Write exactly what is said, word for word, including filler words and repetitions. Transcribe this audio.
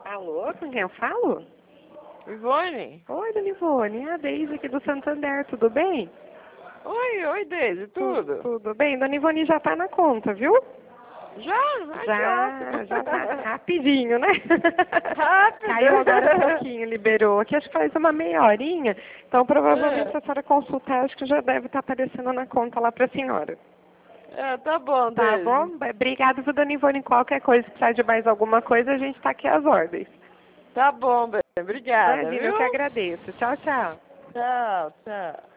Alô, com quem eu falo? Ivone? Oi, dona Ivone, é a Deise aqui do Santander, tudo bem? Oi, oi, Deise, Tu- tudo? Tudo bem? Dona Ivone já tá na conta, viu? Já? Ai, que Já, ótimo. já tá rapidinho, né? Rápido. Caiu agora há pouquinho, liberou. Aqui acho que faz uma meia horinha, então provavelmente se a senhora consultar, acho que já deve estar aparecendo na conta lá pra senhora. É, tá bom, Tá Deise. bom? Obrigada, viu, dona Ivone. Qualquer coisa, se precisar de mais alguma coisa, a gente tá aqui às ordens. Tá bom, bem. Obrigada, Imagina, eu viu? que agradeço. Tchau, tchau. Tchau, tchau.